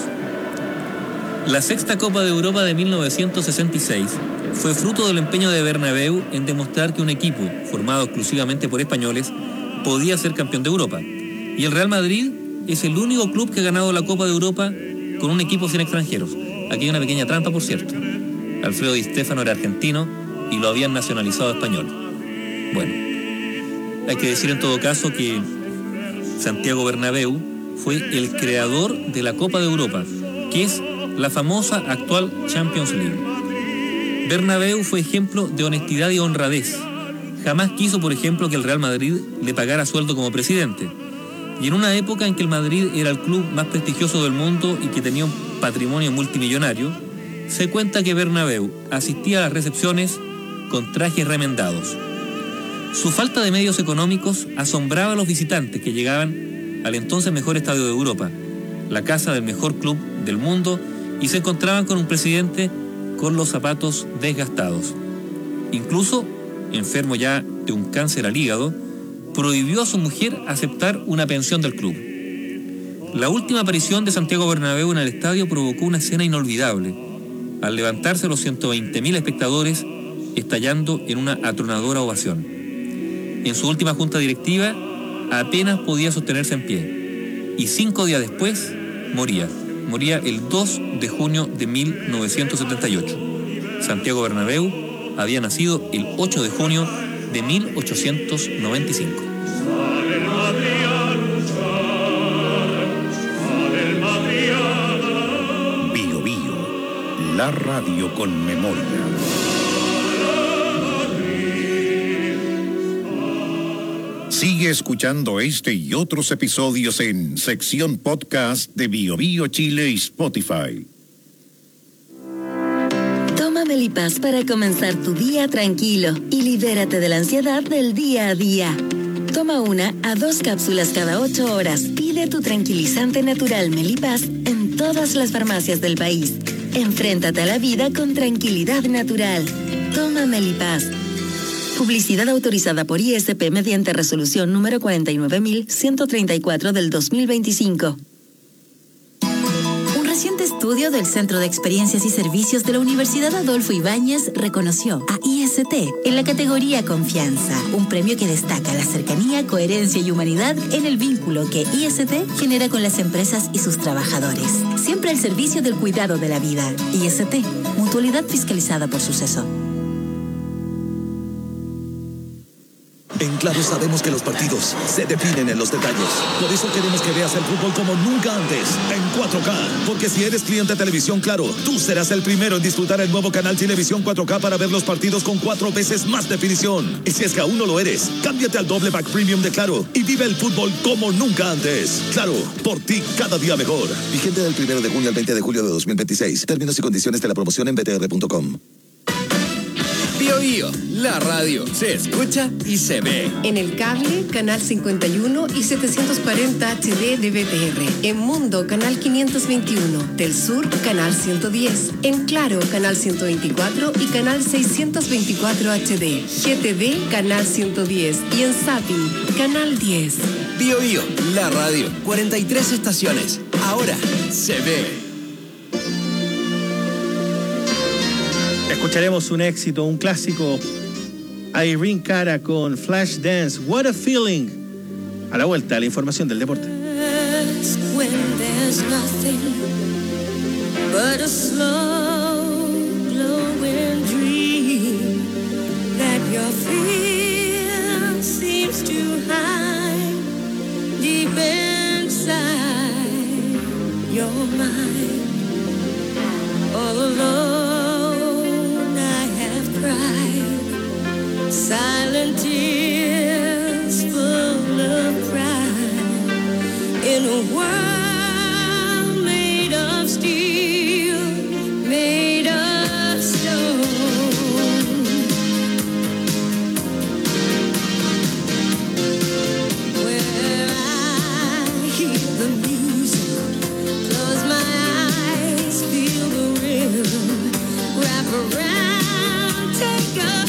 S17: La sexta Copa de Europa de mil novecientos sesenta y seis fue fruto del empeño de Bernabéu en demostrar que un equipo formado exclusivamente por españoles podía ser campeón de Europa. Y el Real Madrid es el único club que ha ganado la Copa de Europa con un equipo sin extranjeros. Aquí hay una pequeña trampa, por cierto. Alfredo Di Stéfano era argentino y lo habían nacionalizado español. Bueno, hay que decir en todo caso que Santiago Bernabéu fue el creador de la Copa de Europa, que es la famosa actual Champions League. Bernabéu fue ejemplo de honestidad y honradez. Jamás quiso, por ejemplo, que el Real Madrid le pagara sueldo como presidente. Y en una época en que el Madrid era el club más prestigioso del mundo y que tenía un patrimonio multimillonario, se cuenta que Bernabéu asistía a las recepciones con trajes remendados. Su falta de medios económicos asombraba a los visitantes que llegaban al entonces mejor estadio de Europa, la casa del mejor club del mundo, y se encontraban con un presidente con los zapatos desgastados. Incluso, enfermo ya de un cáncer al hígado, prohibió a su mujer aceptar una pensión del club. La última aparición de Santiago Bernabéu en el estadio provocó una escena inolvidable, al levantarse los ciento veinte mil espectadores, estallando en una atronadora ovación. En su última junta directiva, apenas podía sostenerse en pie, y cinco días después, moría. Moría el dos de junio de mil novecientos setenta y ocho. Santiago Bernabéu había nacido el ocho de junio de mil ochocientos noventa y cinco.
S16: Bio Bio, la radio con memoria. Sigue escuchando este y otros episodios en sección podcast de Bio Bio Chile y Spotify.
S18: Toma Melipaz para comenzar tu día tranquilo y libérate de la ansiedad del día a día. Toma una a dos cápsulas cada ocho horas. Pide tu tranquilizante natural Melipaz en todas las farmacias del país. Enfréntate a la vida con tranquilidad natural. Toma Melipaz. Publicidad autorizada por I S P mediante resolución número cuarenta y nueve mil ciento treinta y cuatro del dos mil veinticinco.
S19: Un reciente estudio del Centro de Experiencias y Servicios de la Universidad Adolfo Ibáñez reconoció a I S
S18: I S T en la categoría Confianza, un premio que destaca la cercanía, coherencia y humanidad en el vínculo que I S T genera con las empresas y sus trabajadores. Siempre al servicio del cuidado de la vida. I S T, mutualidad fiscalizada por Suceso.
S15: En Claro sabemos que los partidos se definen en los detalles. Por eso queremos que veas el fútbol como nunca antes, en cuatro K. Porque si eres cliente de Televisión Claro, tú serás el primero en disfrutar el nuevo canal Televisión cuatro K para ver los partidos con cuatro veces más definición. Y si es que aún no lo eres, cámbiate al doble pack premium de Claro y vive el fútbol como nunca antes. Claro, por ti cada día mejor. Vigente del primero de junio al veinte de julio de dos mil veintiséis. Términos y condiciones de la promoción en b t r punto com.
S3: Bío Bío, la radio se escucha y se ve. En el cable, canal cincuenta y uno y setecientos cuarenta H D de B T R. En Mundo, canal quinientos veintiuno. Del Sur, canal ciento diez. En Claro, canal ciento veinticuatro y canal seiscientos veinticuatro H D. G T V, canal ciento diez. Y en Zapping, canal diez.
S19: Bío Bío, la radio. cuarenta y tres estaciones. Ahora se ve.
S2: Escucharemos un éxito, un clásico. Irene Cara con Flashdance, What a Feeling. A la vuelta, la información del deporte.
S12: When there's nothing but a slow glowing dream that your fear seems to hide deep inside your mind. All alone silent tears full of pride in a world made of steel, made of stone. Where I hear the music, close my eyes, feel the rhythm, wrap around, take a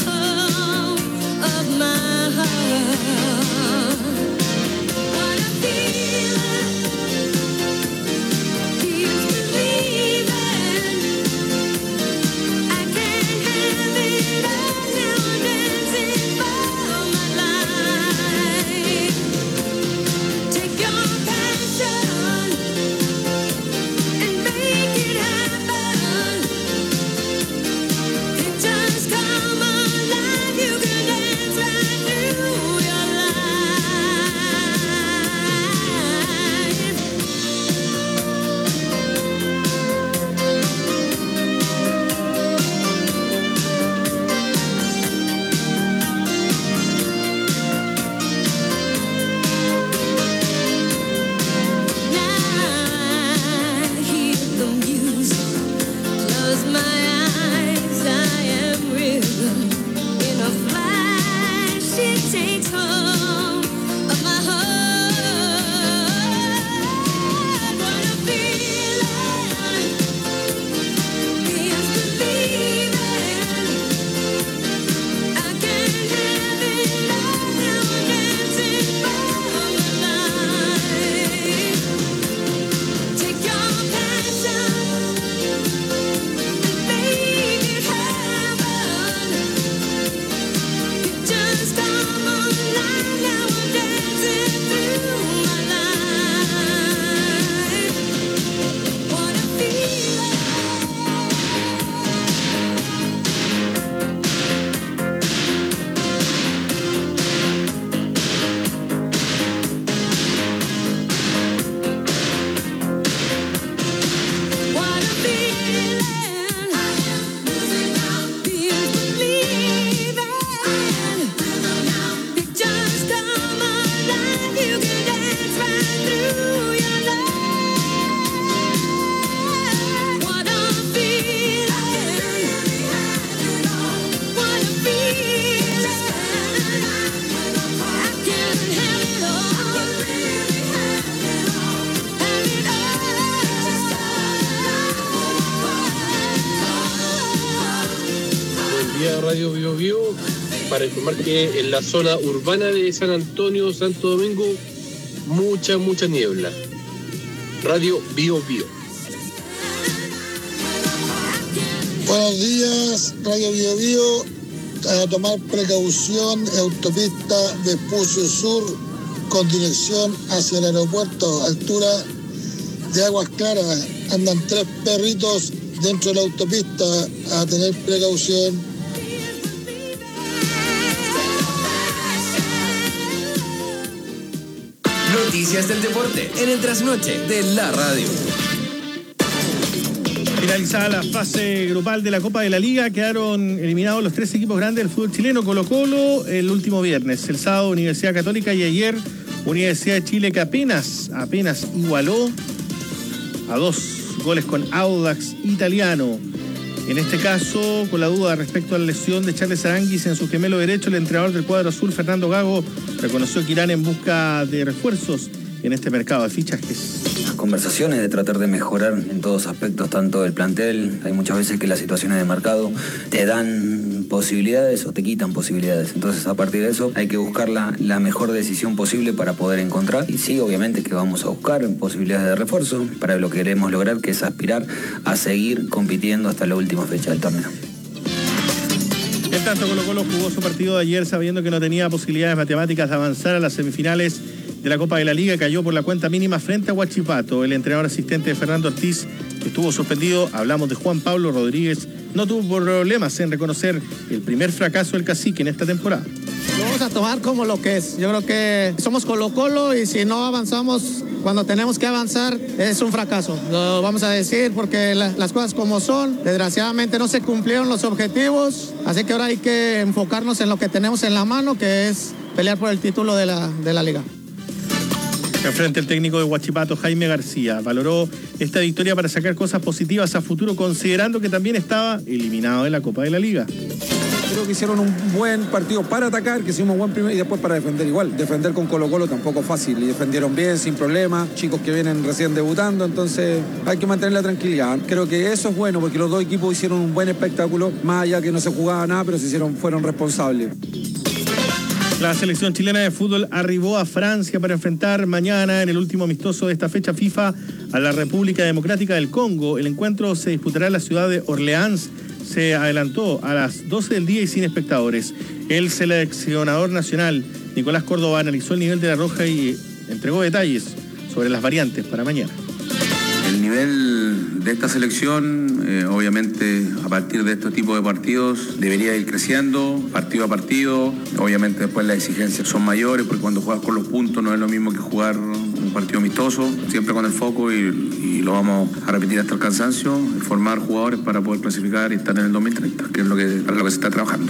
S12: my heart. What a feeling, feels believing. I can't have it all now, I'm dancing for my life. Take your passion and make it happen. It just come alive, you can dance right through your life. Now I hear the music, close my eyes, I am rhythm. In a flash, it takes hold of my heart. What a feeling, feels believing. I can't have it all now, I'm dancing for my life. Take your passion and make it happen. Just come alive, now I'm dancing through my life. What a feeling. What a feeling. Feels believing. It just come alive, you can dance right through your life. What a feeling. What a feeling. I can have it all. Have it
S20: Buen día, Radio Bío Bío, para informar que en la zona urbana de San Antonio, Santo Domingo, mucha, mucha niebla. Radio Bío Bío.
S21: Buenos días, Radio Bío Bío. a tomar precaución, autopista Vespucio Sur con dirección hacia el aeropuerto, altura de Aguas Claras. Andan tres perritos dentro de la autopista, a tener precaución.
S19: Noticias del deporte en el trasnoche de la radio.
S2: Finalizada la fase grupal de la Copa de la Liga, quedaron eliminados los tres equipos grandes del fútbol chileno. Colo-Colo el último viernes, el sábado Universidad Católica y ayer Universidad de Chile, que apenas, apenas igualó a dos goles con Audax Italiano. En este caso, con la duda respecto a la lesión de Charles Aranguis en su gemelo derecho, el entrenador del cuadro azul, Fernando Gago, reconoció que irán en busca de refuerzos en este mercado de fichajes.
S5: Las conversaciones de tratar de mejorar en todos aspectos, tanto del plantel, hay muchas veces que las situaciones de mercado te dan posibilidades o te quitan posibilidades. Entonces, a partir de eso, hay que buscar la, la mejor decisión posible para poder encontrar. Y sí, obviamente que vamos a buscar posibilidades de refuerzo para lo que queremos lograr, que es aspirar a seguir compitiendo hasta la última fecha del torneo.
S2: En tanto, Colo-Colo jugó su partido de ayer sabiendo que no tenía posibilidades matemáticas de avanzar a las semifinales de la Copa de la Liga. Cayó por la cuenta mínima frente a Huachipato. El entrenador asistente de Fernando Ortiz, que estuvo suspendido, hablamos de Juan Pablo Rodríguez, no tuvo problemas en reconocer el primer fracaso del Cacique en esta temporada.
S4: Lo vamos a tomar como lo que es. Yo creo que somos Colo-Colo y si no avanzamos cuando tenemos que avanzar es un fracaso. Lo vamos a decir porque la, las cosas como son, desgraciadamente no se cumplieron los objetivos, así que ahora hay que enfocarnos en lo que tenemos en la mano, que es pelear por el título de la, de la liga.
S2: Frente al técnico de Huachipato, Jaime García, valoró esta victoria para sacar cosas positivas a futuro, considerando que también estaba eliminado de la Copa de la Liga.
S22: Creo que hicieron un buen partido para atacar, que hicimos un buen primer y después para defender igual. Defender con Colo-Colo tampoco es fácil, y defendieron bien, sin problema, chicos que vienen recién debutando, entonces hay que mantener la tranquilidad. Creo que eso es bueno porque los dos equipos hicieron un buen espectáculo, más allá que no se jugaba nada, pero se hicieron, fueron responsables.
S2: La selección chilena de fútbol arribó a Francia para enfrentar mañana en el último amistoso de esta fecha FIFA a la República Democrática del Congo. El encuentro se disputará en la ciudad de Orleans. Se adelantó a las doce del día y sin espectadores. El seleccionador nacional, Nicolás Córdoba, analizó el nivel de La Roja y entregó detalles sobre las variantes para mañana.
S23: El nivel de esta selección, eh, obviamente, a partir de estos tipos de partidos, debería ir creciendo, partido a partido. Obviamente después las exigencias son mayores, porque cuando juegas con los puntos no es lo mismo que jugar un partido amistoso, siempre con el foco, y, y lo vamos a repetir hasta el cansancio, formar jugadores para poder clasificar y estar en el dos mil treinta, que es lo que, para lo que se está trabajando.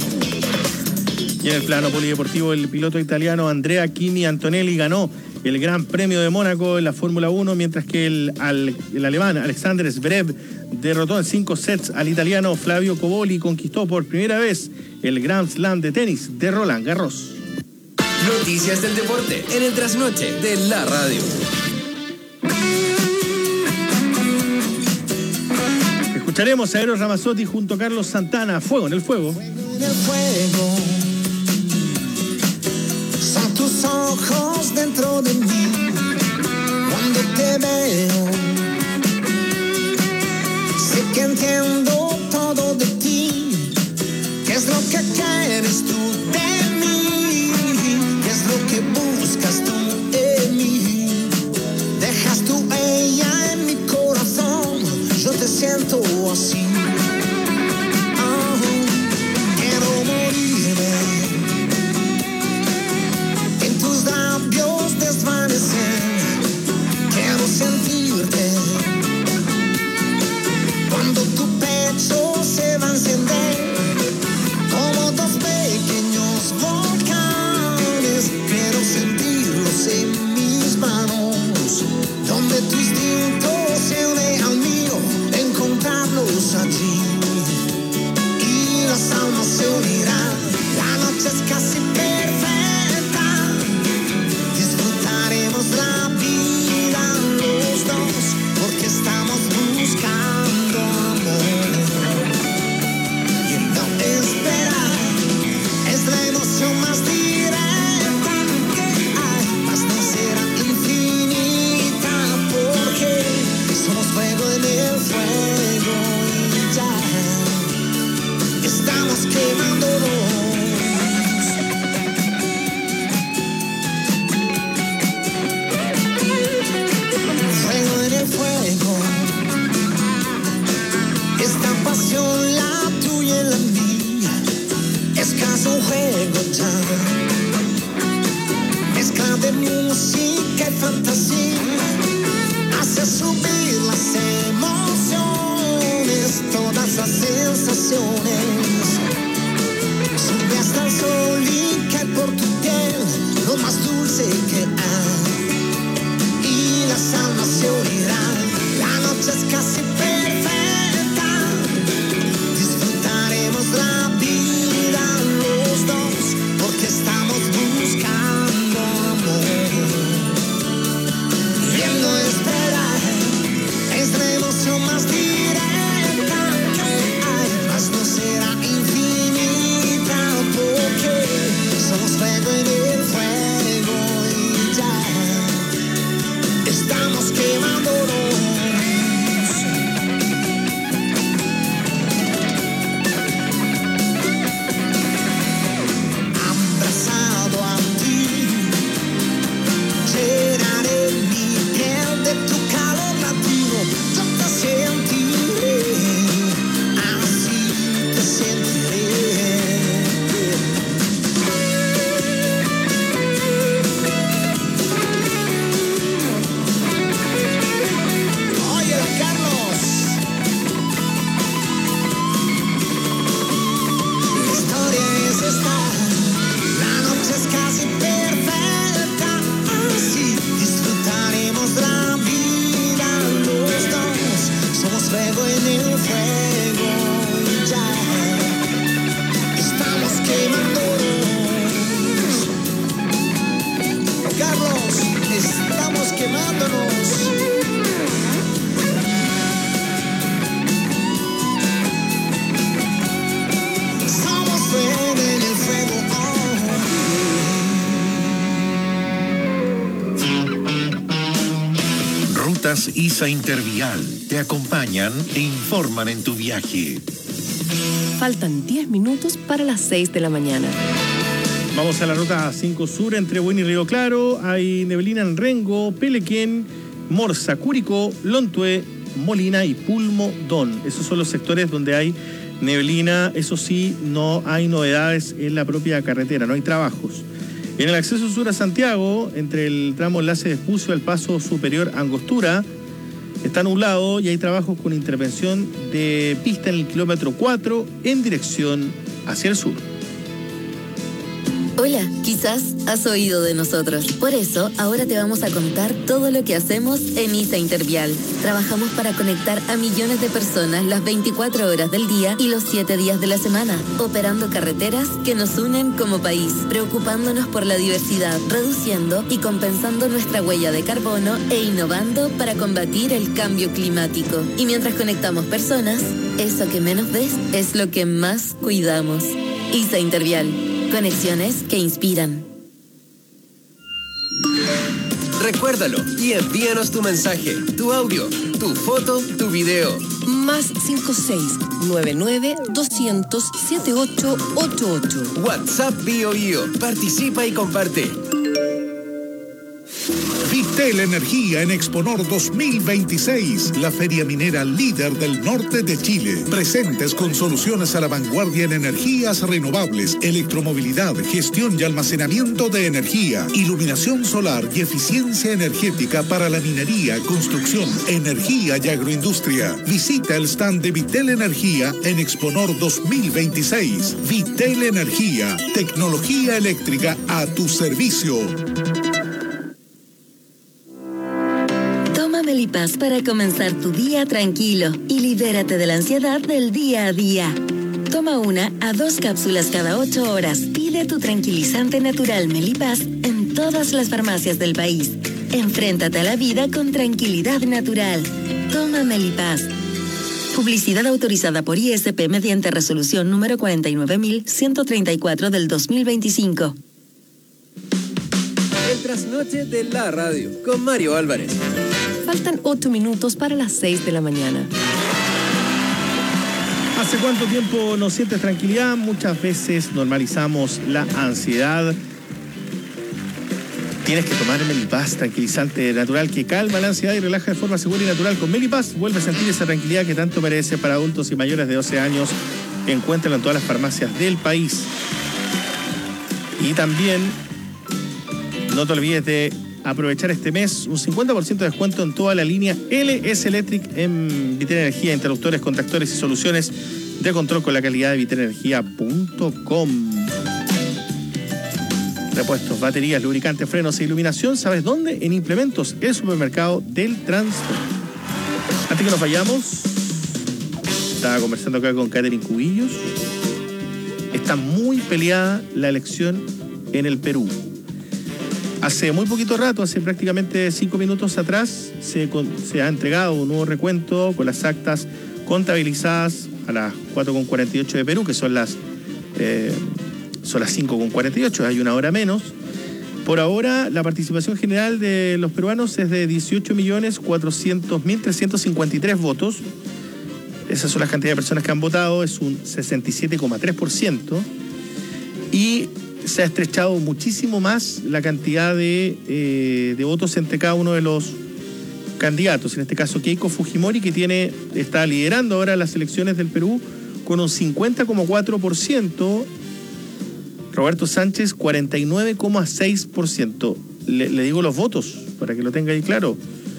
S2: Y en el plano polideportivo, el piloto italiano Andrea Kimi Antonelli ganó el Gran Premio de Mónaco en la Fórmula uno, mientras que el, al, el alemán Alexander Zverev derrotó en cinco sets al italiano Flavio Cobolli y conquistó por primera vez el Grand Slam de tenis de Roland Garros.
S19: Noticias del deporte en el trasnoche de la radio.
S2: Escucharemos a Eros Ramazzotti junto a Carlos Santana, Fuego en el Fuego.
S14: Fuego en el fuego. Son tus ojos dentro de mí cuando te veo. Sé que entiendo todo de ti. ¿Qué es lo que quieres tú de mí? ¿Qué es lo que buscas tú en mí? Dejas tu ella en mi corazón. Yo te siento así. Oh, quiero morirme. Tus labios desvanecen, quiero sentirte cuando tu pecho se va a encender como dos pequeños volcanes. Quiero sentirlos en mis manos, donde tu instinto se une al mío, encontrarlos allí y las almas se unirán. La noche es casi perfecta. La vida los dos, porque estamos buscando amor. Y el no esperar es la emoción más directa que hay, mas no será infinita, porque somos fuego en el fuego y ya estamos quemando. juego ya. Mezcla de música y fantasía hace subir las emociones, todas las sensaciones. Sube hasta el sol y cae por tu piel, lo más dulce que hay. Y las almas se unirán, la noche es casi perfecta. Disfrutaremos la vida los dos, porque estamos buscando amor. Y el no esperar es la emoción más directa que hay, mas no será infinita, porque somos fuego en el fuego y ya estamos quemándonos. Abrazado a ti, llenaré mi piel de tu calor latino. Yo te sentiré, así te sentiré. Oye, Carlos, la historia es esta, la noche es casi perfecta, así disfrutaremos la vida los dos, somos fuego en el fuego y ya estamos quemándonos. Carlos, estamos quemándonos. Somos fuego en el fuego.
S16: Rutas ISA Intervial te acompañan e informan en tu viaje.
S3: Faltan diez minutos para las seis de la mañana.
S2: Vamos a la ruta cinco Sur entre Buen y Río Claro. Hay neblina en Rengo, Pelequén, Morsa, Curicó, Lontué, Molina y Pulmodón. Esos son los sectores donde hay neblina. Eso sí, no hay novedades en la propia carretera, no hay trabajos. En el acceso sur a Santiago, entre el tramo enlace de Espucio al paso superior Angostura, está nublado y hay trabajos con intervención de pista en el kilómetro cuatro en dirección hacia el sur.
S18: Hola, quizás has oído de nosotros. Por eso, ahora te vamos a contar todo lo que hacemos en ISA Intervial. Trabajamos para conectar a millones de personas las veinticuatro horas del día y los siete días de la semana, operando carreteras que nos unen como país, preocupándonos por la diversidad, reduciendo y compensando nuestra huella de carbono e innovando para combatir el cambio climático. Y mientras conectamos personas, eso que menos ves es lo que más cuidamos. ISA Intervial. Conexiones que inspiran.
S19: Recuérdalo y envíanos tu mensaje, tu audio, tu foto, tu video.
S3: Más cinco seis nueve nueve dos cero cero siete ocho ocho ocho.
S19: WhatsApp Bio Bio. Participa y comparte.
S1: Vitel Energía en Exponor dos mil veintiséis, la feria minera líder del norte de Chile. Presentes con soluciones a la vanguardia en energías renovables, electromovilidad, gestión y almacenamiento de energía, iluminación solar y eficiencia energética para la minería, construcción, energía y agroindustria. Visita el stand de Vitel Energía en Exponor dos mil veintiséis. Vitel Energía, tecnología eléctrica a tu servicio.
S18: Toma Melipaz para comenzar tu día tranquilo y libérate de la ansiedad del día a día. Toma una a dos cápsulas cada ocho horas. Pide tu tranquilizante natural Melipaz en todas las farmacias del país. Enfréntate a la vida con tranquilidad natural. Toma Melipaz. Publicidad autorizada por I S P mediante resolución número cuarenta y nueve mil ciento treinta y cuatro del dos mil veinticinco.
S19: El trasnoche de la radio con Mario Álvarez.
S3: Faltan ocho minutos para las seis de la mañana.
S2: ¿Hace cuánto tiempo no sientes tranquilidad? Muchas veces normalizamos la ansiedad. Tienes que tomar Melipaz, tranquilizante natural que calma la ansiedad y relaja de forma segura y natural. Con Melipaz vuelve a sentir esa tranquilidad que tanto merece. Para adultos y mayores de doce años. Encuéntralo en todas las farmacias del país. Y también no te olvides de aprovechar este mes un cincuenta por ciento de descuento en toda la línea L S Electric en Viterenergía, interruptores, contactores y soluciones de control con la calidad de viterenergía punto com. Repuestos, baterías, lubricantes, frenos e iluminación, ¿sabes dónde? En Implementos, el supermercado del transporte. Antes que nos vayamos, estaba conversando acá con Catherine Cubillos. Está muy peleada la elección en el Perú. Hace muy poquito rato, hace prácticamente cinco minutos atrás, se, se ha entregado un nuevo recuento con las actas contabilizadas a las cuatro con cuarenta y ocho de Perú, que son las, eh, son las cinco con cuarenta y ocho, hay una hora menos. Por ahora, la participación general de los peruanos es de dieciocho millones cuatrocientos mil trescientos cincuenta y tres votos. Esas son las cantidades de personas que han votado, es un sesenta y siete coma tres por ciento. Y se ha estrechado muchísimo más la cantidad de, eh, de votos entre cada uno de los candidatos. En este caso, Keiko Fujimori, que tiene, está liderando ahora las elecciones del Perú con un cincuenta coma cuatro por ciento. Roberto Sánchez, cuarenta y nueve coma seis por ciento. Le, le digo los votos, para que lo tenga ahí claro.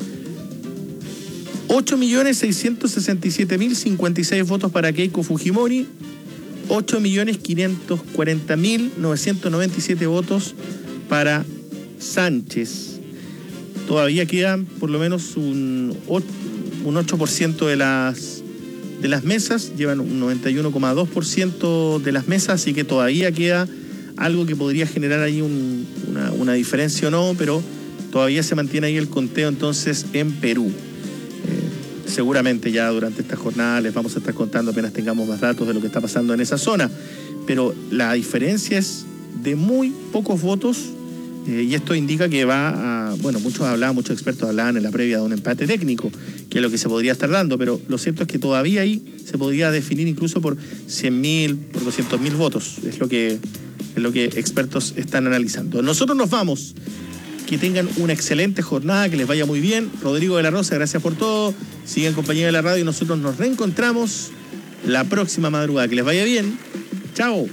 S2: ocho millones seiscientos sesenta y siete mil cincuenta y seis votos para Keiko Fujimori. ocho millones quinientos cuarenta mil novecientos noventa y siete votos para Sánchez. Todavía quedan por lo menos un, un ocho por ciento de las, de las mesas, llevan un noventa y uno coma dos por ciento de las mesas, así que todavía queda algo que podría generar ahí un, una, una diferencia o no, pero todavía se mantiene ahí el conteo entonces en Perú. Eh, seguramente ya durante esta jornada les vamos a estar contando apenas tengamos más datos de lo que está pasando en esa zona, pero la diferencia es de muy pocos votos. Eh, y esto indica que va a, bueno, muchos hablaban, muchos expertos hablaban en la previa de un empate técnico, que es lo que se podría estar dando, pero lo cierto es que todavía ahí se podría definir incluso por cien mil, por doscientos mil votos, es lo que, es lo que expertos están analizando. Nosotros nos vamos, que tengan una excelente jornada, que les vaya muy bien. Rodrigo de la Rosa, gracias por todo, sigan en compañía de la radio y nosotros nos reencontramos la próxima madrugada, que les vaya bien, chao.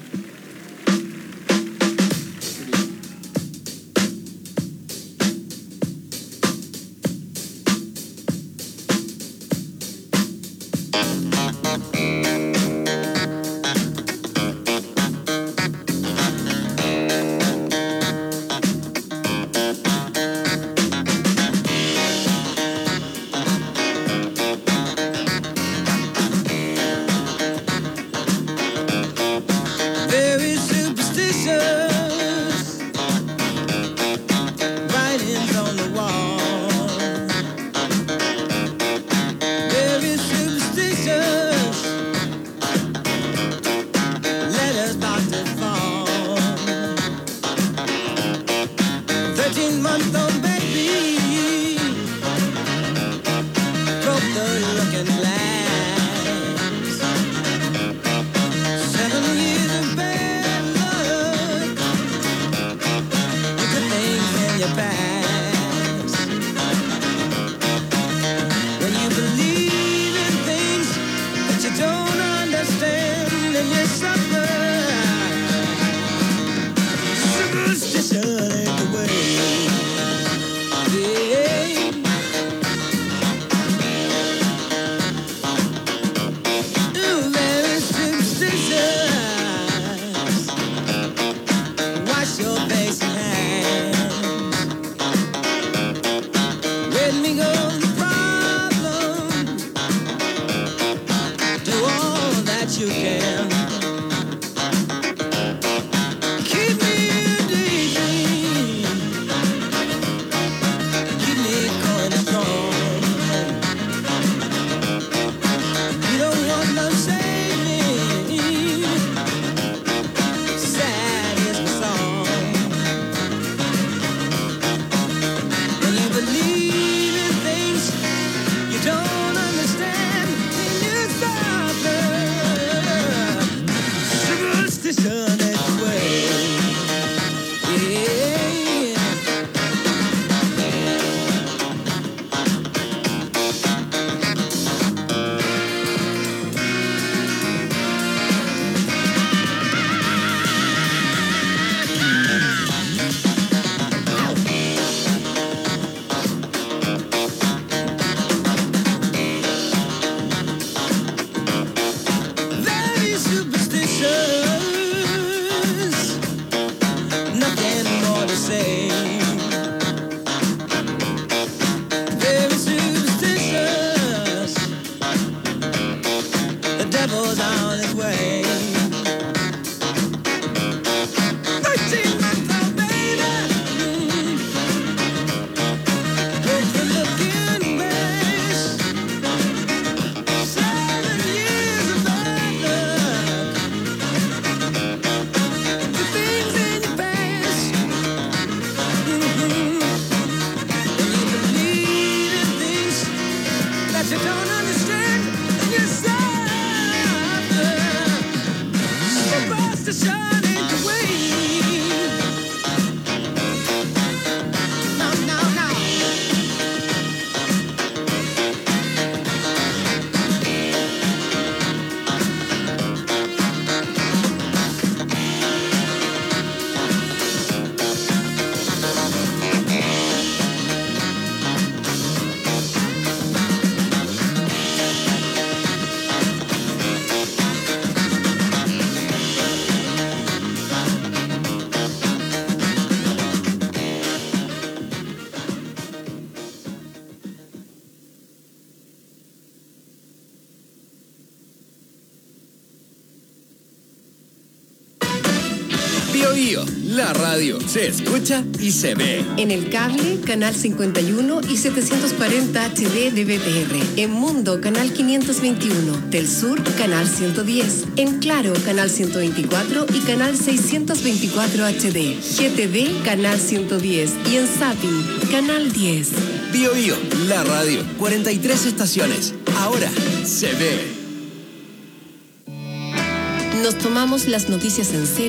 S19: Bío Bío, la radio se escucha y se ve.
S3: En el cable, canal cincuenta y uno y setecientos cuarenta H D de B T R. En Mundo, canal quinientos veintiuno. Del Sur, canal ciento diez. En Claro, canal ciento veinticuatro y canal seiscientos veinticuatro H D. G T V, canal ciento diez. Y en Zapping, canal diez.
S19: Bío Bío, la radio, cuarenta y tres estaciones. Ahora se ve.
S3: Nos tomamos las noticias en serio.